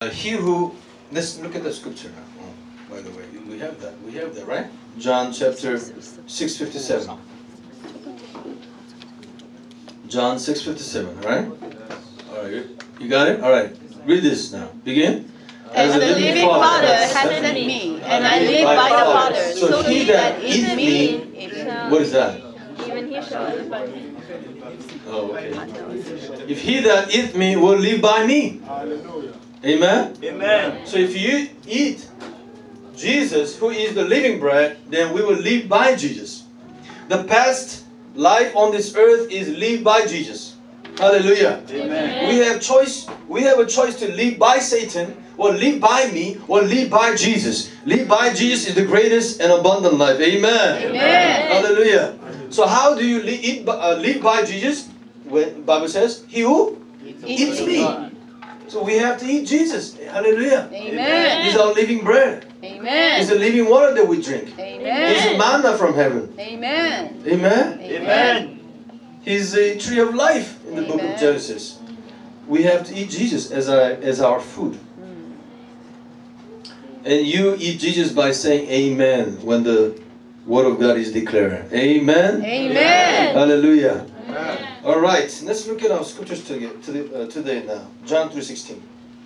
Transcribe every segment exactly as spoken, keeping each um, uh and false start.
he who, let's look at the scripture now. Oh, by the way, we have that. We have that, right? John chapter six fifty-seven. John six fifty-seven, all right? All right, you got it? All right. Read this now. Begin. As the living Father has sent me, and I live by the Father, so he that eats me, what is that? even he shall live by me. Oh, okay. If he that eats me will live by me. Amen? Amen. So if you eat Jesus, who is the living bread, then we will live by Jesus. The past life on this earth is live by Jesus. Hallelujah. Amen. We have choice. We have a choice to live by Satan, or live by me, or live by Jesus. Live by Jesus is the greatest and abundant life. Amen. Amen. Hallelujah. So how do you li- eat, uh, live by Jesus? When Bible says, he who eats me. So we have to eat Jesus. Hallelujah. Amen. He's our living bread. Amen. He's the living water that we drink. Amen. He's the manna from heaven. Amen. Amen. Amen. He's the tree of life in the book of Amen. Genesis. We have to eat Jesus as our, as our food. And you eat Jesus by saying amen when the word of God is declared. Amen. Amen. Hallelujah. All right, let's look at our scriptures today, today, uh, today now. John three sixteen.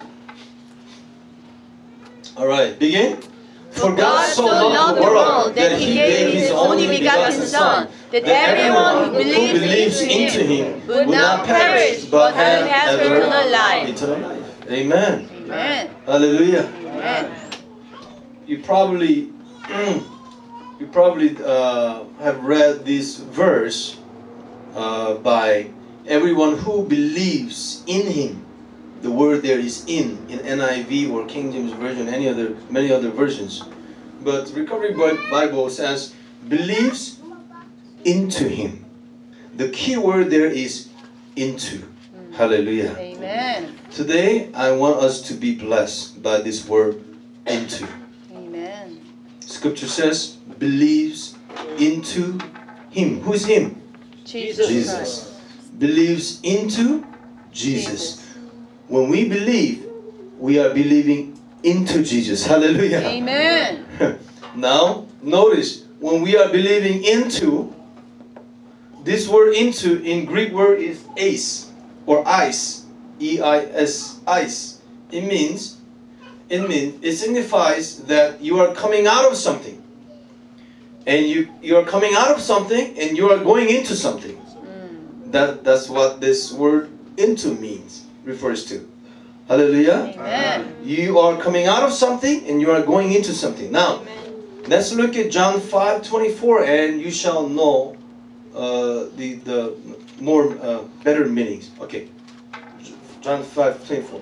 All right, begin. For God so loved the world that He gave His only begotten Son, that everyone who believes into Him would not perish but have eternal life. Eternal life. Amen. Amen. Hallelujah. Amen. You probably, you probably uh, have read this verse uh, by everyone who believes in Him. The word there is in, in N I V or King James Version, any other, many other versions. But Recovery Bible says, believes into Him. The key word there is into. Hallelujah. Amen. Today, I want us to be blessed by this word, into. Amen. Scripture says, believes into Him. Who's Him? Jesus. Jesus. Believes into Jesus. Jesus. When we believe, we are believing into Jesus. Hallelujah. Amen. Now, notice, when we are believing into, this word into in Greek word is eis, or ice, E I S, ice. It means, it means, it signifies that you are coming out of something. And you, you are coming out of something and you are going into something. Mm. That, that's what this word into means. Refers to. Hallelujah. Amen. You are coming out of something and you are going into something. Now, let's look at John five twenty-four, and you shall know uh, the the more uh, better meanings. Okay, John five twenty-four.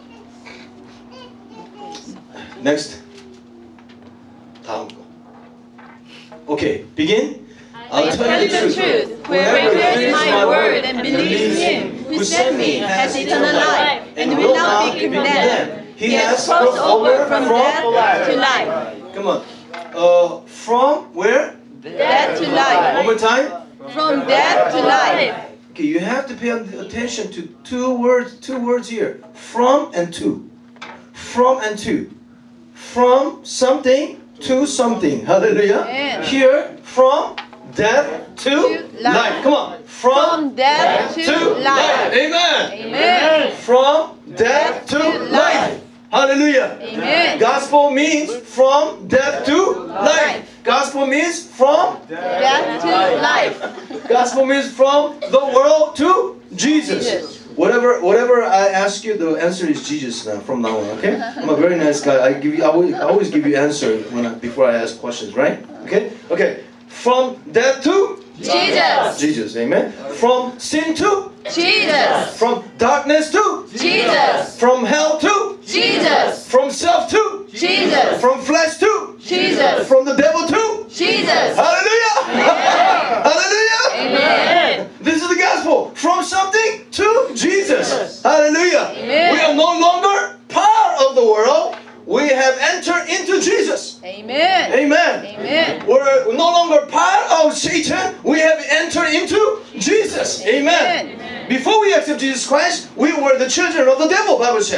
Next. 다음 거. Okay, begin. I tell you the truth, whoever hears my word and believes Him who sent me has eternal life and will not be condemned. He has crossed over from death to life. Come on. Uh, from where? Death to One life. more time. From death to life. Okay, you have to pay attention to two words. Two words here. From and to. From and to. From something to something. Hallelujah. Amen. Here, from death to, To life. life. Come on. From, From death to life. Amen. Amen. From death to life. Hallelujah. Amen. Gospel means from death to life. Gospel means from Death to life. Gospel means from the world to Jesus. Jesus. Whatever, whatever I ask you, the answer is Jesus now. From now on, okay? I'm a very nice guy. I give you, I always, I always give you answer when I, before I ask questions, right? Okay, okay. From death to Jesus. Jesus, amen. From sin to Jesus. from darkness to Jesus. from hell to Jesus. from self to Jesus. from flesh to Jesus. from the devil to Jesus. Hallelujah! Hallelujah! Amen. This is the gospel. From something to Jesus. Hallelujah. Amen. We are no longer part of the world. We have entered into Jesus. Amen. Amen. Amen. We're no longer part of Satan. We have entered into Jesus. Amen. Amen. Before we accept Jesus Christ, we were the children of the devil, Bible says.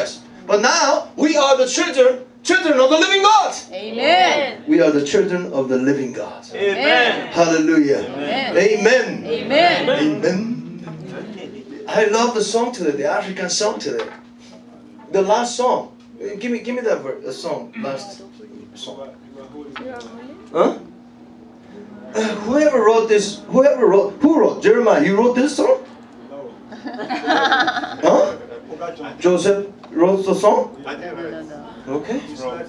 But now we are the children, children of the living God. Amen. We are the children of the living God. Amen. Hallelujah. Amen. Amen. Amen. Amen. I love the song today, the African song today. The last song. Give me, give me that verse, the song, last song. Huh? Uh, whoever wrote this, whoever wrote, who wrote? Jeremiah, you wrote this song? No. Huh? Joseph wrote the song? Okay.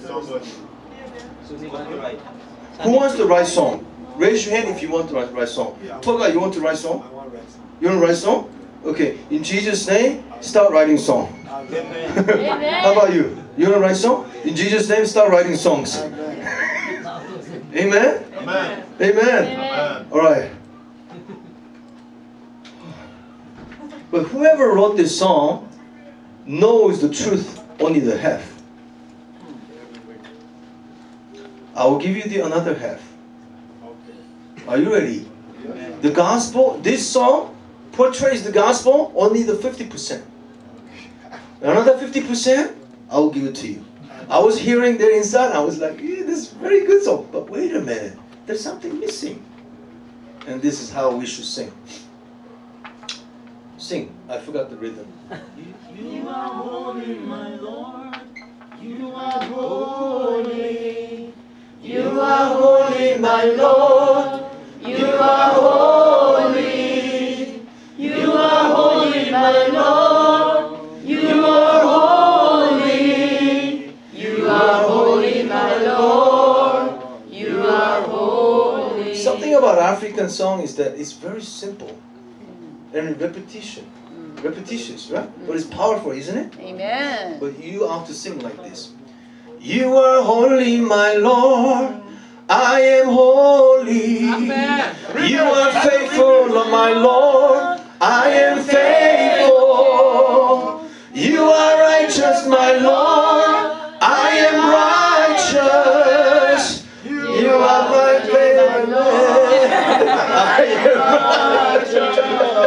Who wants to write song? Raise your hand if you want to write, write song. Toga, you want to write song? You want to write song? Okay. In Jesus' name, start writing song. How about you? You want to write song? In Jesus' name, start writing songs. Amen? Amen. Amen. All right. But whoever wrote this song knows the truth only the half. I will give you the another half. Are you ready? The gospel, this song portrays the gospel only the fifty percent. Another fifty percent, I will give it to you. I was hearing there inside, I was like, yeah, this is a very good song. But wait a minute, there's something missing. And this is how we should sing. Sing. I forgot the rhythm. You are holy, my Lord. You are holy. You are holy, my Lord. You are holy. You are holy, my Lord. You are holy. You are holy, my Lord. You are holy. Something about African song is that it's very simple and repetition. Repetitious, right? But it's powerful, isn't it? Amen. But you have to sing like this. You are holy, my Lord. I am holy. Amen. You are faithful, my Lord. I am faithful. You are righteous, my Lord. I am righteous. You are my faithful Lord. I am righteous.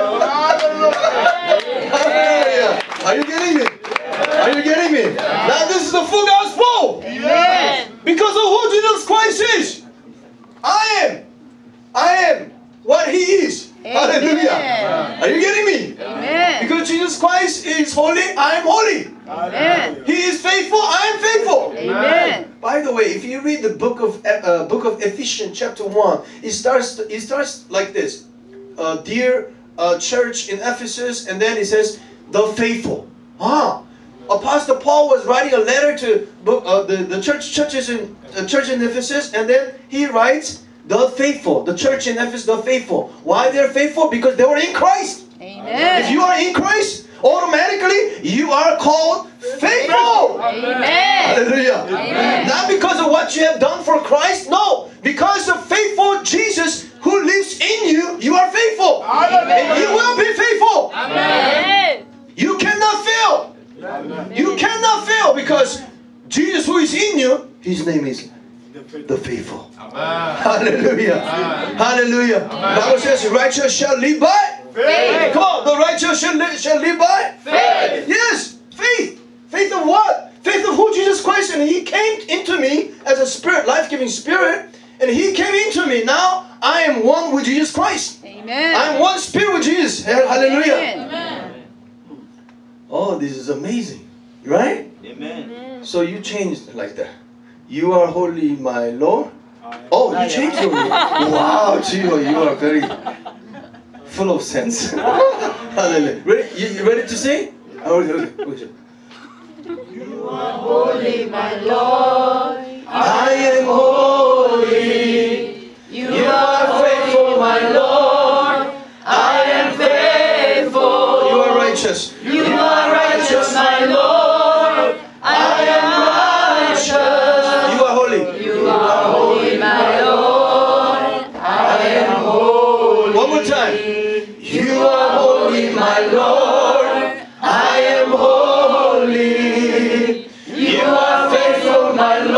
Are you getting me? Are you getting me? Now this is the full gospel. Amen. Because of who Jesus Christ is. I am. I am what He is. Amen. Hallelujah. Are you getting me? Amen. Because Jesus Christ is holy, I am holy. Amen. He is faithful, I am faithful. Amen. By the way, if you read the book of uh, book of Ephesians chapter one, it starts it starts like this. Uh, dear uh, church in Ephesus, and then it says the faithful. Ah, Apostle Paul was writing a letter to book, uh, the the church churches in uh, church in Ephesus, and then he writes the faithful, the church in Ephesus, the faithful. Why they're faithful? Because they were in Christ. Amen. If you are in Christ, automatically you are called faithful. Amen. Hallelujah. Amen. Not because of what you have done for Christ, no. Because of faithful Jesus who lives in you, you are faithful. And you will be faithful. Amen. You cannot fail. You cannot fail because Jesus who is in you, His name is the faithful. Hallelujah. Hallelujah. The Bible says the righteous shall live by Faith. Come on, the righteous shall live, shall live by Faith. Yes, faith. Faith of what? Faith of who? Jesus Christ. And He came into me as a spirit, life-giving spirit. And He came into me. Now I am one with Jesus Christ. Amen. I am one spirit with Jesus. Hallelujah. Amen. Oh, this is amazing. Right? Amen. So you changed like that. You are holy, my Lord. Oh, you changed your Wow, Gio, you are very full of sense. Hallelujah. Ready? You, you ready to sing? Oh, okay, okay, okay. You are holy, my Lord. I am holy. You, You are faithful, my Lord. I am faithful. You are righteous. You are righteous, my Lord. I am righteous. You are holy. You are holy, my Lord. I am holy. One more time. You are holy, my Lord. I am holy. You are faithful, my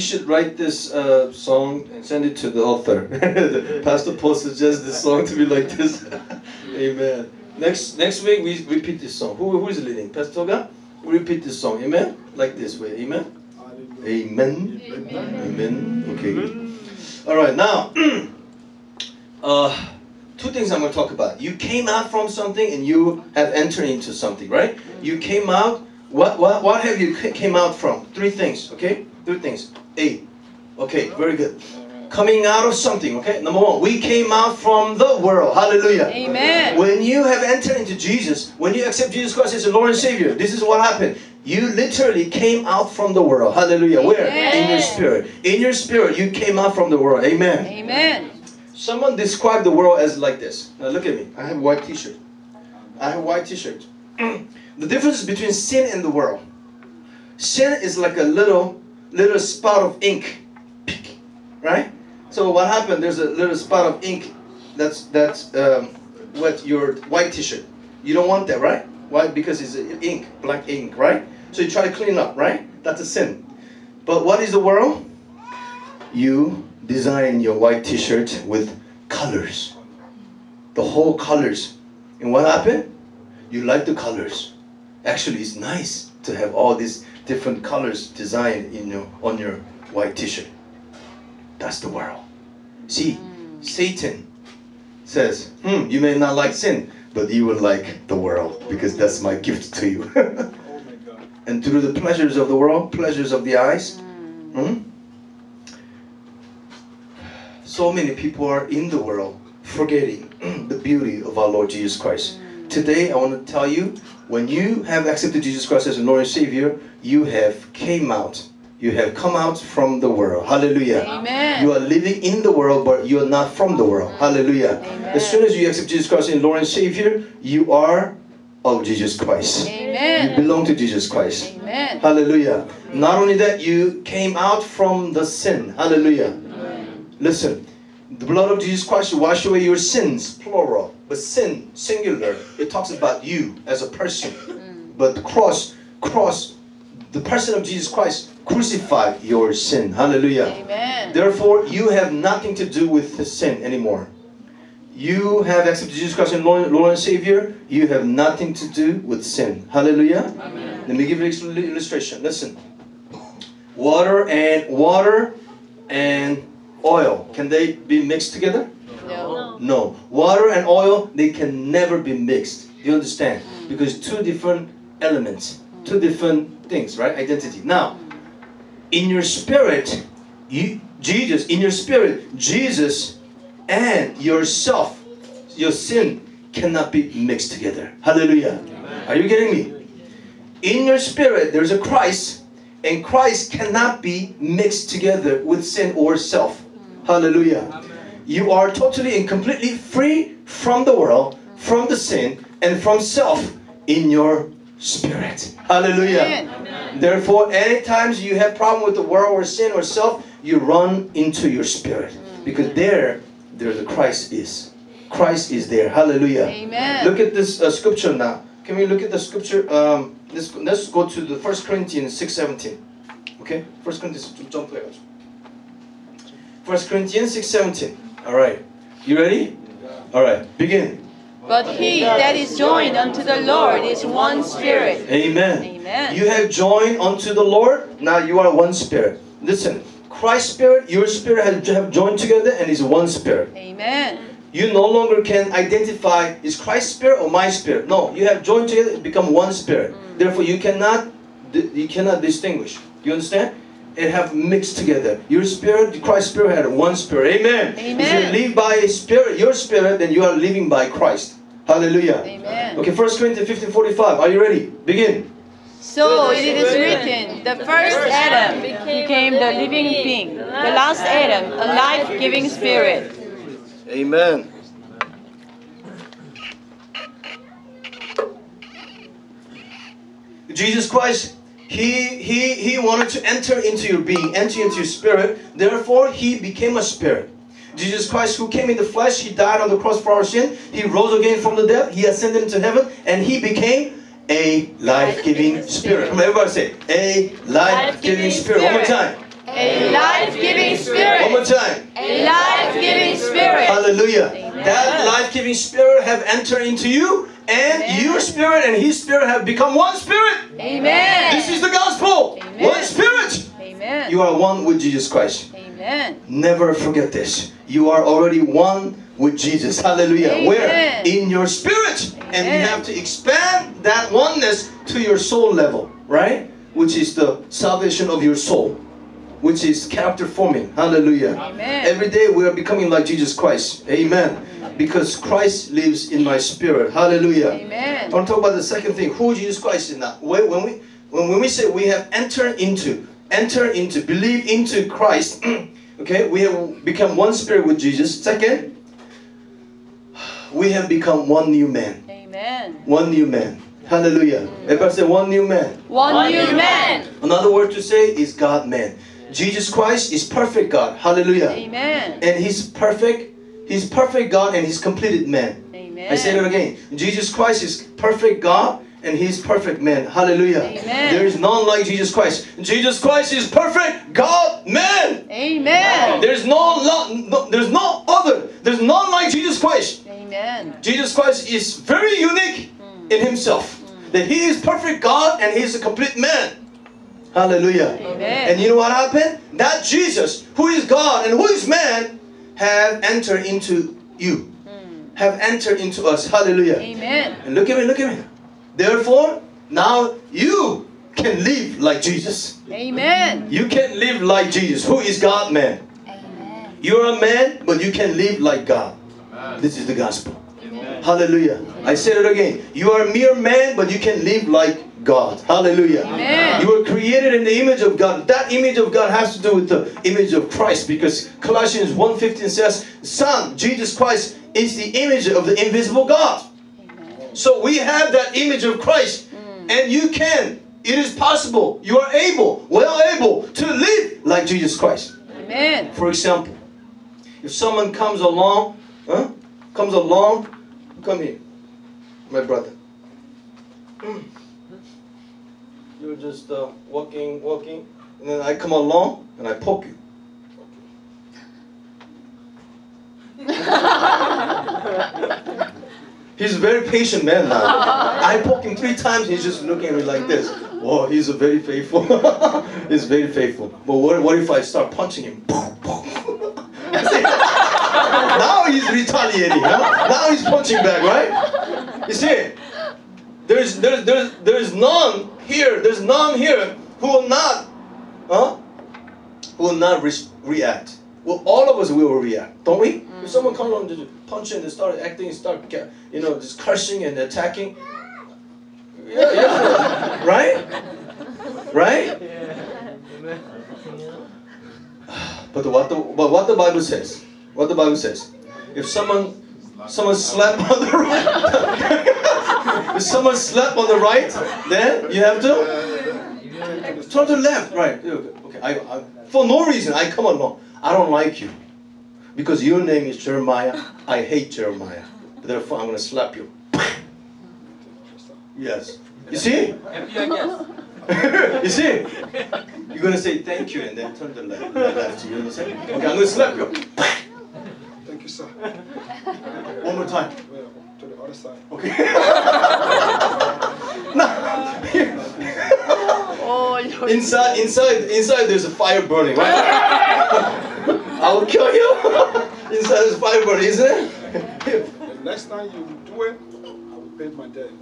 should write this uh, song and send it to the author. Pastor Paul suggests this song to be like this. Amen. Next next week we repeat this song. Who who is leading? Pastor Toga? We repeat this song. Amen. Like this way. Amen. Amen. Amen. Amen. Okay. All right. Now, uh, two things I'm going to talk about. You came out from something and you have entered into something, right? You came out. What what what have you came out from? Three things. Okay. Three things. A. Okay. Very good. Coming out of something, okay? Number one, we came out from the world. Hallelujah. Amen. When you have entered into Jesus, when you accept Jesus Christ as your Lord and Savior, this is what happened. You literally came out from the world. Hallelujah. Amen. Where? In your spirit. In your spirit, you came out from the world. Amen. Amen. Someone described the world as like this. Now look at me. I have a white t-shirt. I have a white t-shirt. The difference between sin and the world. Sin is like a little, little spot of ink. Right? So what happened? There's a little spot of ink that's that's um, wet your white t-shirt. You don't want that, right? Why? Because it's ink, black ink, right? So you try to clean up, right? That's a sin. But what is the world? You design your white t-shirt with colors, the whole colors, and what happened? You like the colors. Actually, it's nice to have all these different colors designed in your on your white t-shirt. That's the world. See, mm. Satan says, hmm, you may not like sin, but you will like the world because that's my gift to you. Oh my God. And through the pleasures of the world, pleasures of the eyes, mm. Hmm, so many people are in the world forgetting the beauty of our Lord Jesus Christ. Mm. Today, I want to tell you, when you have accepted Jesus Christ as your Lord and Savior, you have came out. You have come out from the world. Hallelujah. Amen. You are living in the world, but you are not from the world. Hallelujah. Amen. As soon as you accept Jesus Christ as Lord and Savior, you are of Jesus Christ. Amen. You belong to Jesus Christ. Amen. Hallelujah. Not only that, you came out from the sin. Hallelujah. Amen. Listen, the blood of Jesus Christ will wash away your sins, plural. But sin, singular, it talks about you as a person. Mm. But the cross, cross, the person of Jesus Christ crucified your sin. Hallelujah. Amen. Therefore, you have nothing to do with the sin anymore. You have accepted Jesus Christ as Lord, Lord and Savior. You have nothing to do with sin. Hallelujah. Amen. Let me give you an illustration. Listen. Water and water and oil, can they be mixed together? No. No. Water and oil, they can never be mixed. Do you understand? Because two different elements, two different things, right? Identity. Now, in your spirit, you, Jesus, in your spirit, Jesus and yourself, your sin cannot be mixed together. Hallelujah. Amen. Are you getting me? In your spirit, there's a Christ, and Christ cannot be mixed together with sin or self. Hallelujah. Amen. You are totally and completely free from the world, from the sin, and from self in your spirit. Hallelujah. Amen. Therefore, anytime you have problem with the world or sin or self, you run into your spirit. Because there, there the Christ is. Christ is there. Hallelujah. Amen. Look at this uh, scripture now. Can we look at the scripture? Um, let's, let's go to the First Corinthians six seventeen. Okay? First Corinthians, jump there. First Corinthians six seventeen. All right. You ready? All right. Begin. But he that is joined unto the Lord is one spirit. Amen. Amen. You have joined unto the Lord. Now you are one spirit. Listen. Christ's spirit, your spirit have joined together and is one spirit. Amen. You no longer can identify, is Christ's spirit or my spirit? No, you have joined together and become one spirit. Mm. Therefore, you cannot, you cannot distinguish. You understand? It have mixed together. Your spirit, Christ's spirit had one spirit. Amen. Amen. If you live by a spirit, your spirit, then you are living by Christ. Hallelujah. Amen. Okay, First Corinthians fifteen forty-five. Are you ready? Begin. So it is written, the first Adam became the living being, the last Adam a life-giving spirit. Amen. Jesus Christ, He, he, he wanted to enter into your being, enter into your spirit. Therefore, He became a spirit. Jesus Christ, who came in the flesh, He died on the cross for our sin. He rose again from the dead. He ascended into heaven. And He became a life-giving spirit. Come on, everybody say, a life-giving spirit. One more time. A life-giving spirit. One more time. A life-giving spirit. Hallelujah. Amen. That life-giving spirit have entered into you, and Amen. your spirit and his spirit have become one spirit. Amen. This is the gospel. Amen. One spirit. Amen. You are one with Jesus Christ. Amen. Never forget this. You are already one with Jesus. Hallelujah. Amen. Where? In your spirit. And you Amen. have to expand that oneness to your soul level, right? Which is the salvation of your soul, which is character forming. Hallelujah. Amen. Every day we are becoming like Jesus Christ. Amen. Because Christ lives in my spirit. Hallelujah. Amen. I want to talk about the second thing. Who Jesus Christ is now. When we, when, when we say we have entered into, enter into, believe into Christ, okay, we have become one spirit with Jesus. Second, we have become one new man. Amen. One new man. Hallelujah. Everybody say one new man. One, One new man. Another word to say is God man. Jesus Christ is perfect God. Hallelujah. Amen. And he's perfect. He's perfect God and he's completed man. Amen. I say that again. Jesus Christ is perfect God and he's perfect man. Hallelujah. Amen. There is none like Jesus Christ. Jesus Christ is perfect God man. Amen. There's no, no there's no other. There's none like Jesus Christ. Amen. Jesus Christ is very unique in himself. That he is perfect God and he is a complete man. Hallelujah. Amen. And you know what happened? That Jesus, who is God and who is man, have entered into you. Mm. Have entered into us. Hallelujah. Amen. And look at me, look at me. Therefore, now you can live like Jesus. Amen. You can live like Jesus, who is God man. Amen. You're a man, but you can live like God. This is the gospel. Hallelujah. I said it again. You are a mere man, but you can live like God. Hallelujah. Amen. You were created in the image of God. That image of God has to do with the image of Christ, because Colossians one fifteen says, Son, Jesus Christ, is the image of the invisible God. Amen. So we have that image of Christ, Mm. and you can. It is possible. You are able, well able, to live like Jesus Christ. Amen. For example, if someone comes along, huh? Comes along, come here, my brother. Mm. You're just uh, walking, walking, and then I come along and I poke you. He's a very patient man now. I poke him three times, he's just looking at me like this. Whoa, he's a very faithful. He's very faithful. But what, what if I start punching him? Now he's retaliating, huh? Now he's punching back, right? You see, there's there's there's there's none here. There's none here who will not, huh? Who will not re react. Well, all of us will react, don't we? Mm. If someone comes along to punch and they start acting, start you know just cursing and attacking, yeah, yeah, right, right. But the, what the but what the Bible says. What the Bible says, if someone, someone slap on the right, if someone slap on the right, then you have to turn to the left, right? Okay, I, I, for no reason I come along. I don't like you because your name is Jeremiah. I hate Jeremiah. Therefore, I'm going to slap you. Yes. You see? You see? You're going to say thank you and then turn to the left. left. You understand? Okay, I'm going to slap you. Thank you, sir. One more time. Well, to the other side. Okay. Oh, Lord. Inside, inside, inside. There's a fire burning. Right? I will kill you. Inside there's fire burning, isn't it? The next time you do it, I will pay my debt.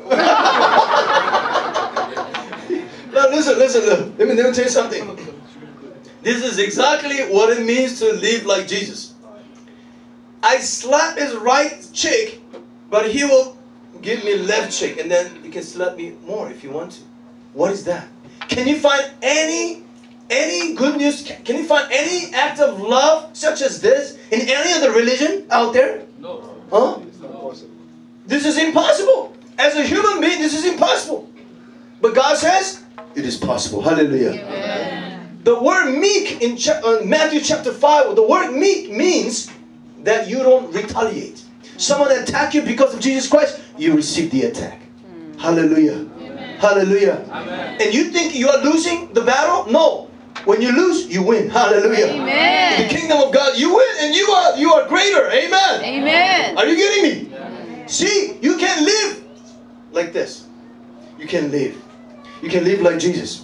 Now listen, listen, listen. Let me let me tell you something. This is exactly what it means to live like Jesus. I slap his right cheek, but he will give me left cheek, and then you can slap me more if you want to. What is that? Can you find any any good news? Can you find any act of love such as this in any other religion out there? No. Huh? It's not possible. This is impossible. As a human being, this is impossible. But God says it is possible. Hallelujah. Amen. The word meek in cha uh, Matthew chapter five, the word meek means that you don't retaliate. Someone attack you because of Jesus Christ, you receive the attack. Hallelujah. Amen. Hallelujah. Amen. And you think you are losing the battle? No. When you lose, you win. Hallelujah. Amen. In the kingdom of God, you win and you are you are greater. Amen. Amen. Are you getting me? See, you can live like this. You can live. You can live like Jesus.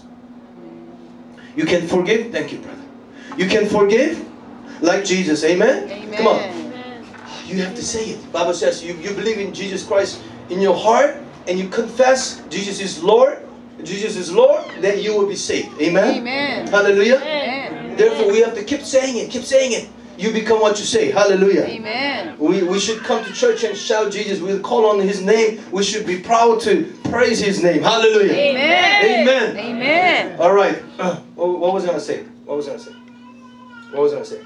You can forgive. Thank you, brother. You can forgive like Jesus. Amen? Amen. Come on. You have to say it. The Bible says you, you believe in Jesus Christ in your heart and you confess Jesus is Lord. Jesus is Lord, then you will be saved. Amen? Amen. Hallelujah. Amen. Therefore, we have to keep saying it. Keep saying it. You become what you say. Hallelujah. Amen. We, we should come to church and shout Jesus. We'll call on His name. We should be proud to praise His name. Hallelujah. Amen. Amen. Amen. All right. Uh, what, what was I going to say? What was I going to say? What was I going to say?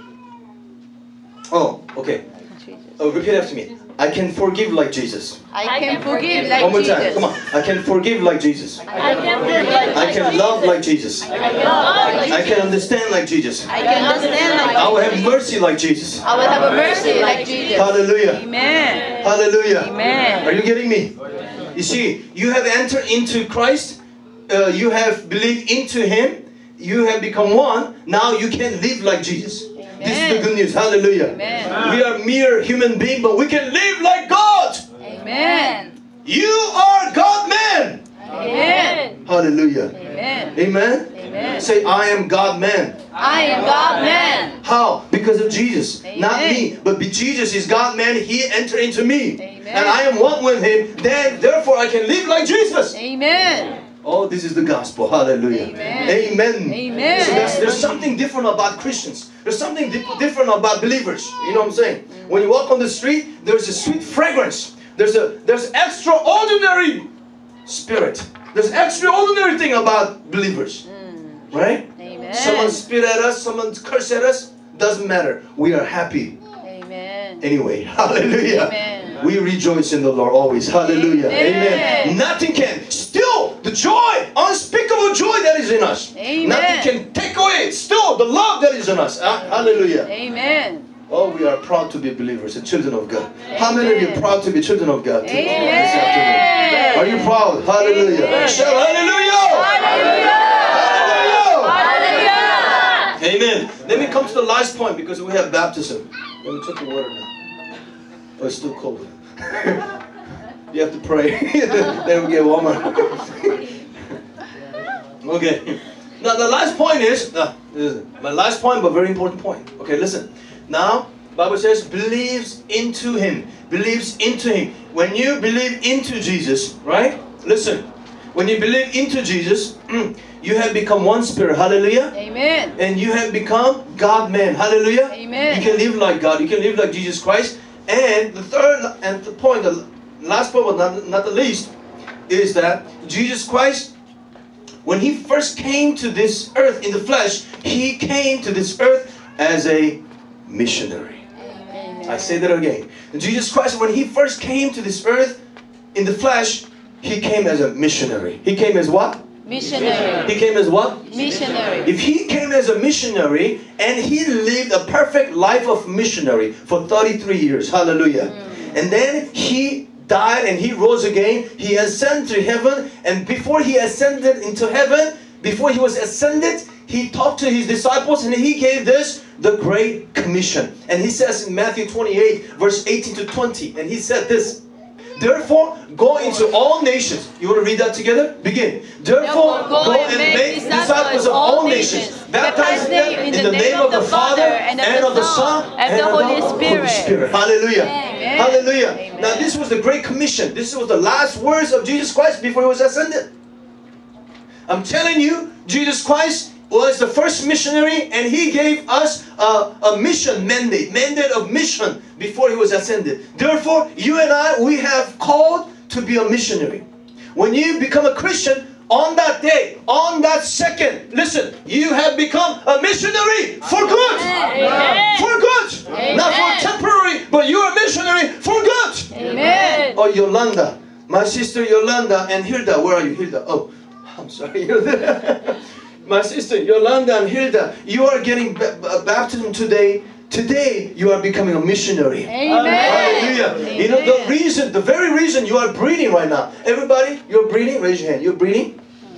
Oh, okay. Oh, repeat after me. I can forgive like Jesus. I can forgive like One more Jesus. time. Come on. I can forgive like Jesus. I can forgive like I can love like Jesus. I can love like I can understand like Jesus. I can understand like I will have mercy like Jesus. I will have a mercy like Jesus. Hallelujah. Amen. Hallelujah. Amen. Are you getting me? You see, you have entered into Christ. Uh, you have believed into Him. You have become one. Now you can live like Jesus. This is the good news. Hallelujah. Amen. We are mere human beings, but we can live like God. Amen. You are God man. Amen. Hallelujah. Amen. Amen. Amen. Say, I am God man. I am God man. How? Because of Jesus. Not Amen. me, but be Jesus is God man. He entered into me. Amen. And I am one with Him. Then, therefore, I can live like Jesus. Amen. Oh, this is the gospel. Hallelujah. Amen. Amen. Amen. So there's, there's something different about Christians. There's something di- different about believers. You know what I'm saying? When you walk on the street, there's a sweet fragrance. There's a there's extraordinary spirit. There's extraordinary thing about believers. Right? Amen. Someone spit at us, someone curse at us. Doesn't matter. We are happy. Amen. Anyway, hallelujah. Amen. We rejoice in the Lord always. Hallelujah. Amen. Amen. Nothing can. Still, the joy, unspeakable joy that is in us. Amen. Nothing can take away. Still, the love that is in us. Ah, hallelujah. Amen. Oh, we are proud to be believers and children of God. How many of you are proud to be children of God? This Amen. afternoon? Are you proud? Hallelujah. Amen. Shout hallelujah. Hallelujah. Hallelujah. Amen. Let me come to the last point because we have baptism. Let me take the water now. Oh, it's still cold. You have to pray. Then we get warmer. Okay. Now the last point is, uh, this is my last point, but very important point. Okay, listen. Now, Bible says, believes into Him. Believes into Him. When you believe into Jesus, right? Listen. When you believe into Jesus, you have become one spirit. Hallelujah. Amen. And you have become God man. Hallelujah. Amen. You can live like God. You can live like Jesus Christ. And the third and the point, the last point, but not, not the least, is that Jesus Christ, when He first came to this earth in the flesh, He came to this earth as a missionary. Amen. I say that again. Jesus Christ, when He first came to this earth in the flesh, He came as a missionary. He came as what? Missionary. He came as what? Missionary. If He came as a missionary and He lived a perfect life of missionary for thirty-three years, hallelujah. Mm. And then He died and He rose again. He ascended to heaven, and before He ascended into heaven, before He was ascended, He talked to His disciples and He gave this, the Great Commission. And He says in Matthew twenty-eight, verse eighteen to twenty, and He said this, therefore, go into all nations. You want to read that together? Begin. Therefore, go and make disciples of all nations. Baptize them in the name of the Father and of the Son and of the Holy Spirit. Hallelujah. Amen. Hallelujah. Amen. Now this was the Great Commission. This was the last words of Jesus Christ before He was ascended. I'm telling you, Jesus Christ was the first missionary, and He gave us a, a mission mandate, mandate of mission before He was ascended. Therefore, you and I, we have called to be a missionary. When you become a Christian, on that day, on that second, listen, you have become a missionary for good. Amen. For good. Amen. Not for temporary, but you're a missionary for good. Amen. Oh, Yolanda, my sister Yolanda and Hilda, where are you, Hilda? Oh, I'm sorry. My sister Yolanda and Hilda, you are getting b- baptism today. Today, you are becoming a missionary. Amen. Hallelujah. Amen. You know the reason, the very reason you are breathing right now. Everybody, you're breathing. Raise your hand. You're breathing.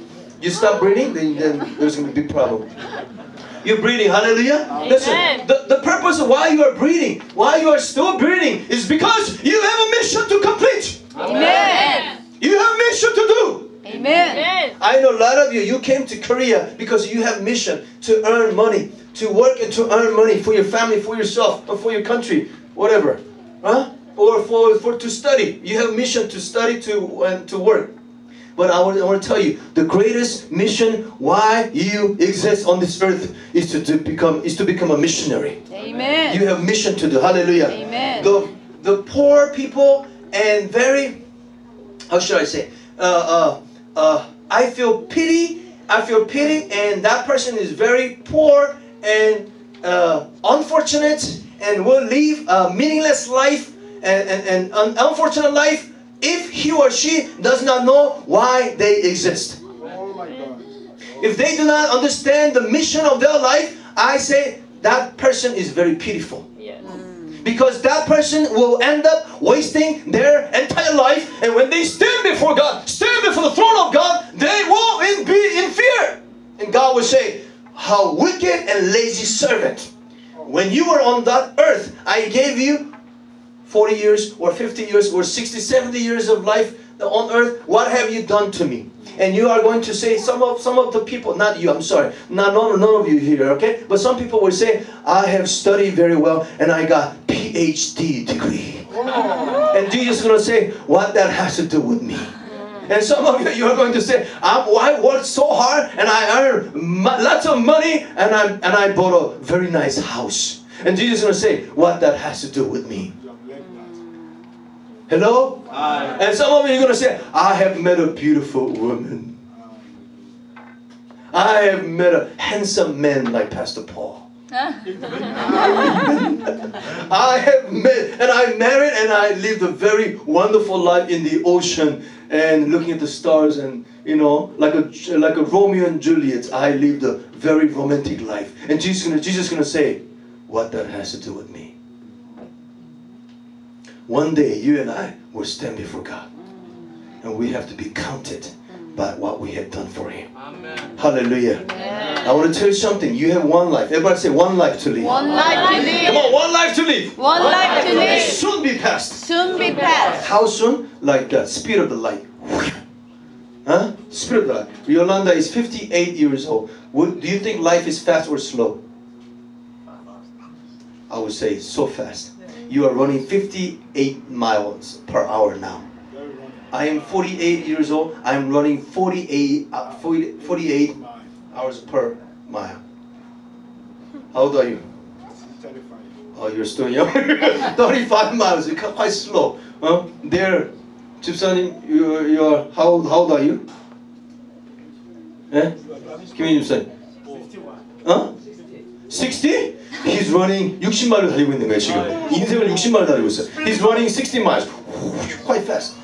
You stop breathing, then, then there's going to be a big problem. You're breathing, hallelujah. Amen. Listen, the, the purpose of why you are breathing, why you are still breathing, is because you have a mission to complete. Amen. You have a mission to do. Amen. Amen. I know a lot of you, you came to Korea because you have mission to earn money, to work and to earn money for your family, for yourself, or for your country, whatever. Huh? Or for, for to study. You have mission to study, to, and to work. But I want, I want to tell you, the greatest mission why you exist on this earth is to, to become is to become a missionary. Amen. You have mission to do. Hallelujah. Amen. The the poor people and very, how should I say? Uh, uh, uh, I feel pity. I feel pity, and that person is very poor and uh, unfortunate, and will live a meaningless life and, and, and an unfortunate life if he or she does not know why they exist. Oh my God. If they do not understand the mission of their life, I say that person is very pitiful. Yes. Because that person will end up wasting their entire life, and when they stand before God, stand before the throne of God, they will in, be in fear. And God will say, how wicked and lazy servant. When you were on that earth, I gave you forty years or fifty years or sixty, seventy years of life on earth. What have you done to me? And you are going to say, some of some of the people, not you, I'm sorry, not none, none of you here, okay? But some people will say, I have studied very well and I got P H D degree. And Jesus is going to say, what that has to do with me? And some of you, you are going to say, I'm, I worked so hard and I earned lots of money and, I'm, and I bought a very nice house. And Jesus is going to say, what that has to do with me? Hello? Aye. And some of you are going to say, I have met a beautiful woman. I have met a handsome man like Pastor Paul. I have met, and I married, and I lived a very wonderful life in the ocean and looking at the stars, and you know, like a like a Romeo and Juliet. I lived a very romantic life. And Jesus is gonna, Jesus is gonna say, what that has to do with me? One day, you and I will stand before God, and we have to be counted by what we have done for Him. Amen. Hallelujah. Amen. I want to tell you something. You have one life. Everybody say one life to live. One life to live. Come on, one life to live. One life to live. Soon be past. Soon be past. How soon? Like the speed of the light. Huh? Speed of the light. Yolanda is fifty-eight years old. Would, do you think life is fast or slow? I would say so fast. You are running fifty-eight miles per hour now. I am forty-eight years old. I am running forty-eight, uh, forty, forty-eight hours per mile. How old are you? Oh, you're still young. thirty-five miles. You're quite slow. Huh? There, 집사님, you, you're how old? How old are you? Eh? 김민희 집사님. 어? sixty? He's running 육십 마일을 달리고 있는 거예요 지금. 인생을 육십 마일 달리고 있어요. He's running sixty miles. Quite fast.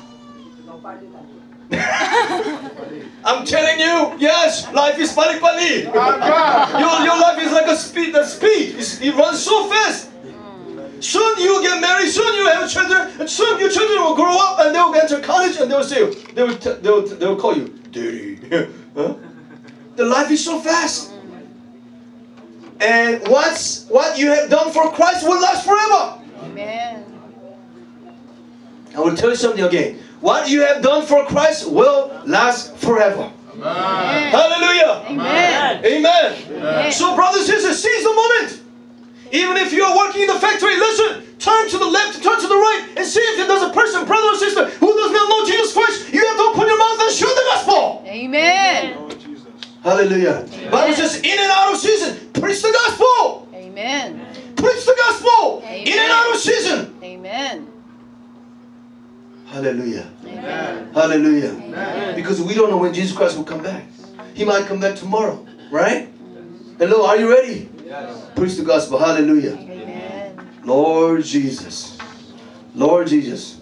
I'm telling you, yes, life is 빨리빨리. Your, your life is like a speed, a speed. It's, it runs so fast. Soon you get married, soon you have children, and soon your children will grow up and they will enter college and they will say, they will, t- they will, they will call you daddy. Huh? The life is so fast. And what's, what you have done for Christ will last forever. Amen. I will tell you something again. What you have done for Christ will last forever. Amen. Hallelujah. Amen. Amen. Amen. So brothers and sisters, seize the moment. Even if you are working in the factory, listen, turn to the left, turn to the right, and see if there's a person, brother or sister, who does not know Jesus Christ. You have to open your mouth and share the gospel. Amen. Oh, Jesus. Hallelujah. Bible says, in and out of season, preach the gospel. Amen. Preach the gospel. Amen. In and out of season. Amen. Hallelujah. Amen. Hallelujah. Amen. Because we don't know when Jesus Christ will come back. He might come back tomorrow, right? Hello, are you ready? Yes. Preach the gospel. Hallelujah. Amen. Lord Jesus. Lord Jesus.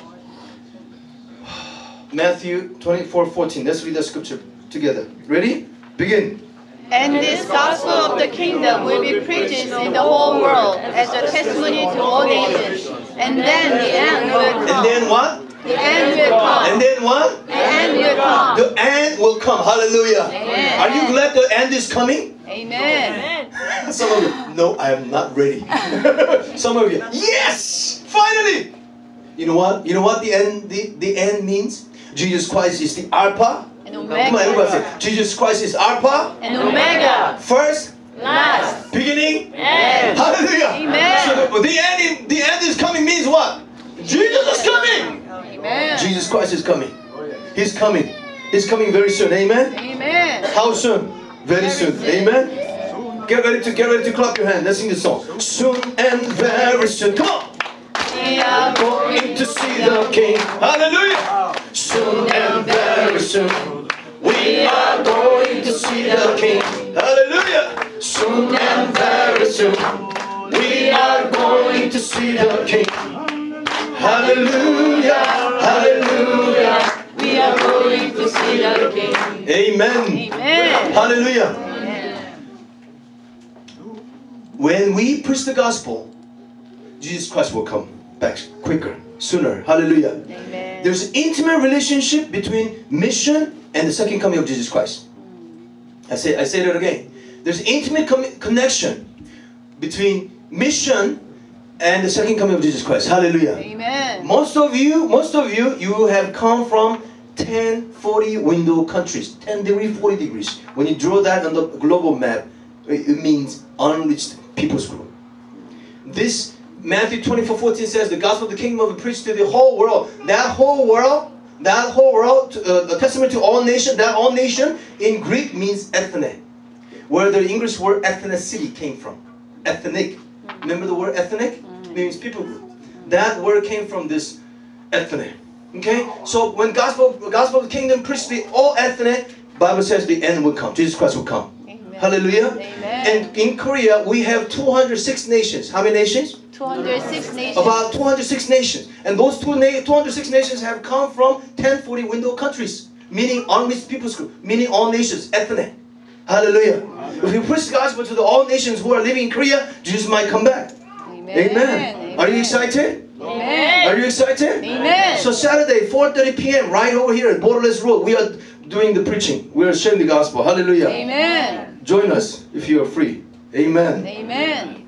Matthew twenty-four fourteen. Let's read that scripture together. Ready? Begin. And this gospel of the kingdom will be preached in the whole world as a testimony to all nations. And then the end will come. And then what? The end will come. And then what? The end will come. The end will come. Hallelujah. Amen. Are you glad the end is coming? Amen. Some of you, no, I am not ready. Some of you, yes, finally. You know what? You know what the end the, the end means? Jesus Christ is the Alpha. And Come on, everybody say, Omega. Jesus Christ is Alpha. And Omega. First, Last. beginning. End. Hallelujah. Amen. So the, the end is, the end is coming means what? Jesus is coming. Amen. Jesus Christ is coming. He's coming. He's coming very soon. Amen. Amen. How soon? Very, Very soon. soon. Amen. Get ready to get ready to clap your hand. Let's sing the song. Soon and very soon. Come on. We are Going to see the King. Hallelujah. Soon and very soon. We are going to see the King. Hallelujah. Soon and very soon. We are going to see the King. Hallelujah. Hallelujah. We are going to see the King. Amen. Amen. Hallelujah. Amen. When we preach the gospel, Jesus Christ will come back quicker, sooner. Hallelujah. Amen. There's an intimate relationship between mission and the second coming of Jesus Christ. I say, I say that again. There's an intimate com- connection between mission and the second coming of Jesus Christ. Hallelujah. Amen. Most of you, most of you, you have come from ten, forty window countries. ten degrees, forty degrees. When you draw that on the global map, it means unreached people's group. This Matthew twenty-four fourteen says the gospel of the kingdom will be preached to the whole world. That whole world, that whole world, uh, the testament to all nations, that all nation in Greek means ethne, where the English word ethnicity came from. Ethnic. Remember the word ethnic? It means people group. That word came from this ethne. Okay? So when gospel, gospel of the kingdom preached to all ethne, Bible says the end will come. Jesus Christ will come. Amen. Hallelujah. Amen. And in Korea, we have two hundred six nations. How many nations? two hundred six nations. About two hundred six nations. And those two, na- two hundred six nations have come from ten forty window countries, meaning unreached people's group, meaning all nations, ethnic. Hallelujah. If you preach the gospel to the all nations who are living in Korea, Jesus might come back. Amen. Amen. Are you excited? Amen. Are you excited? Amen. So Saturday, four thirty p.m. right over here at Borderless Road, we are doing the preaching. We are sharing the gospel. Hallelujah. Amen. Join us if you are free. Amen. Amen.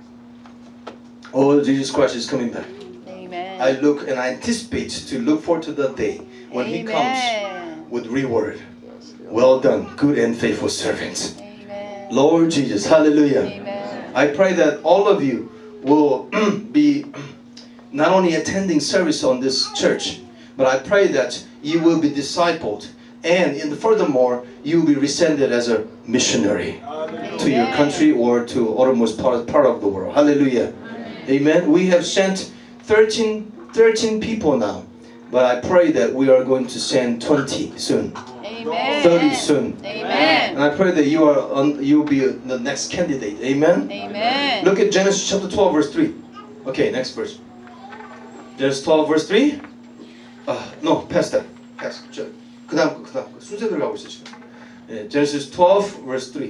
Oh, Jesus Christ is coming back. Amen. I look and I anticipate to look forward to that day when He comes Amen. with reward. Well done, good and faithful servant. Amen. Lord Jesus, hallelujah. Amen. I pray that all of you will be not only attending service on this church, but I pray that you will be discipled, and in the furthermore, you will be rescinded as a missionary to your country or to uttermost part, part of the world. Hallelujah. Amen. We have sent thirteen, thirteen people now, but I pray that we are going to send twenty soon, Amen. thirty soon. Amen. And I pray that you are on, you will be the next candidate. Amen. Amen. Look at Genesis chapter twelve verse three. Okay, next verse. Genesis twelve verse three. Uh, no, past that. Past. 저, 그다음 거, 그다음 거. 순서대로 가고 있어 지금. 예, Genesis twelve verse three.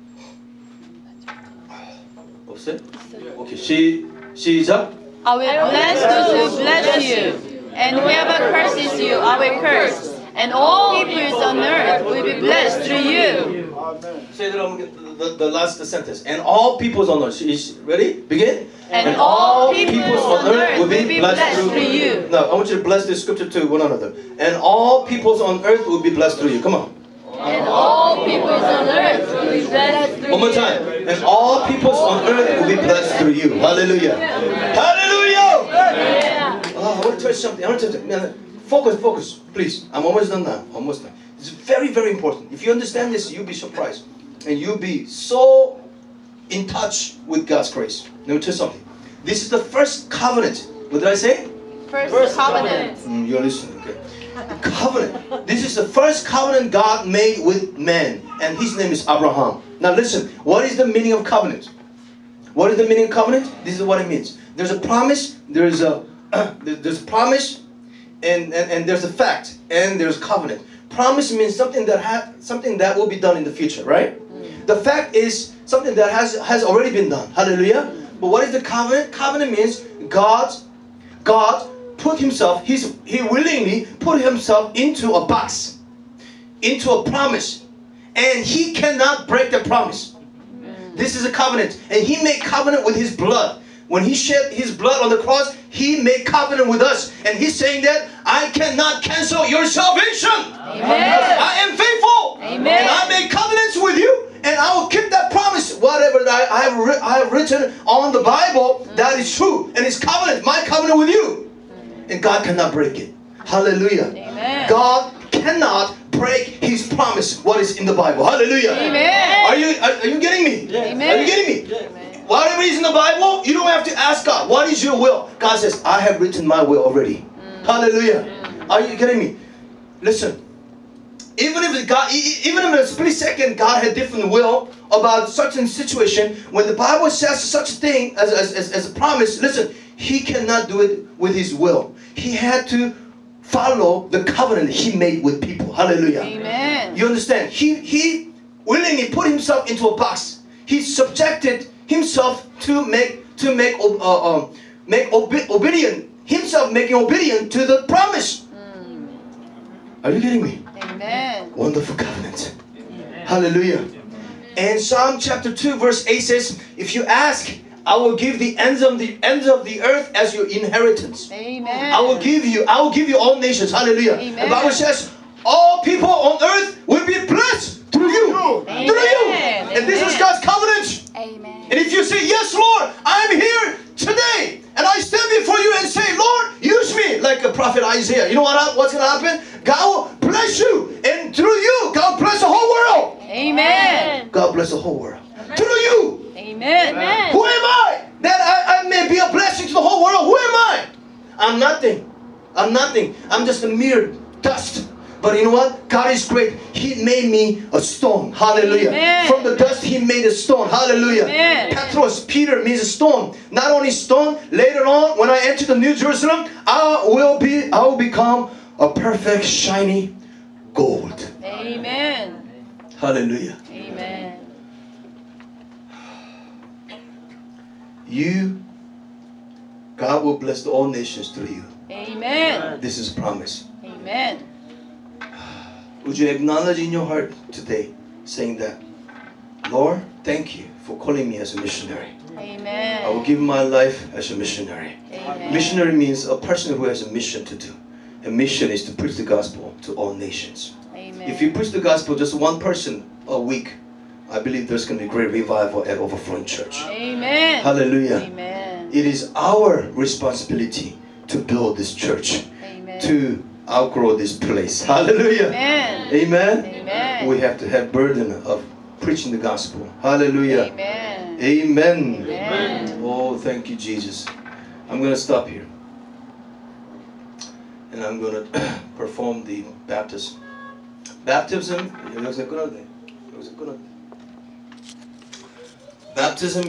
없어요? 오케이. 시 시작. I will bless those who bless you, and whoever curses you, I will curse. And all peoples on earth will be blessed through you. Say that on the, the last sentence. And all peoples on earth. Is ready? Begin. And all peoples on earth will be blessed through you. Now, I want you to bless this scripture to one another. And all peoples on earth will be blessed through you. Come on. And all peoples on earth will be blessed through you. One more time. And all peoples on earth will be blessed through you. Hallelujah. Hallelujah. Yeah. Oh, I want to tell you something. I want to tell you something. Focus, focus, please. I'm almost done now. Almost done. It's very, very important. If you understand this, you'll be surprised. And you'll be so in touch with God's grace. Let me tell you something. This is the first covenant. What did I say? First covenant. Mm, you're listening, okay? The covenant. This is the first covenant God made with man. And his name is Abraham. Now listen, what is the meaning of covenant? What is the meaning of covenant? This is what it means. There's a promise, there's a uh, there's a promise, and, and, and there's a fact, and there's covenant. Promise means something that ha- something that will be done in the future, right? Mm. The fact is something that has, has already been done. Hallelujah. But what is the covenant? Covenant means God, God put himself, he's, he willingly put himself into a box. into a promise, and He cannot break the promise. This is a covenant, and He made covenant with His blood. When He shed His blood on the cross, He made covenant with us, and He's saying that I cannot cancel your salvation. Amen. I am faithful, Amen. and I make covenants with you, and I will keep that promise. Whatever that I have, ri- I have written on the Bible, that is true, and it's covenant, my covenant with you, and God cannot break it. Hallelujah. Amen. God cannot break His promise. What is in the Bible? Hallelujah. Amen. Are you are, are you getting me? Amen. Are you getting me? Whatever is in the Bible, you don't have to ask God, what is your will? God says, I have written my will already. Hallelujah. Are you getting me? Listen, even if God, e- e- even if in a split second God had different will about such a situation, when the Bible says such a thing as, as, as, as a promise, listen, He cannot do it with His will. He had to follow the covenant He made with people. Hallelujah. Amen. You understand? He, he willingly put Himself into a box. He subjected Himself to make to make uh, uh, make obe- obedient Himself making obedient to the promise. Mm. Are you getting me? Amen. Wonderful covenant. Hallelujah. And Psalm chapter two verse eight says, if you ask, I will give the ends of the ends of the earth as your inheritance. Amen. I will give you, I will give you all nations. Hallelujah. Amen. The Bible says, all people on earth will be blessed through you. Amen. Through you. Amen. And this is God's covenant. Amen. And if you say, yes, Lord, I'm here today, and I stand before you and say, Lord, use me, like a prophet Isaiah. You know what, what's going to happen? God will bless you, and through you, God will bless the whole world. Amen. God bless the whole world. Through you. Amen. Who am I? That I, I may be a blessing to the whole world. Who am I? I'm nothing. I'm nothing. I'm just a mere dust. But you know what? God is great. He made me a stone. Hallelujah. Amen. From the dust He made a stone. Hallelujah. Amen. Petros, Peter means a stone. Not only stone, later on when I enter the New Jerusalem, I will be I will become a perfect shiny gold. Amen. Hallelujah. Amen. You, God will bless all nations through you. Amen. This is a promise. Amen. Would you acknowledge in your heart today, saying that, Lord, thank you for calling me as a missionary. Amen. I will give my life as a missionary. Amen. Missionary means a person who has a mission to do. A mission is to preach the gospel to all nations. Amen. If you preach the gospel just one person a week, I believe there's going to be great revival at Overflowing Church. Amen. Hallelujah. Amen. It is our responsibility to build this church, Amen. to outgrow this place. Hallelujah. Amen. Amen. Amen. We have to have burden of preaching the gospel. Hallelujah. Amen. Amen. Amen. Oh, thank you, Jesus. I'm going to stop here. And I'm going to perform the baptism. Baptism. Baptism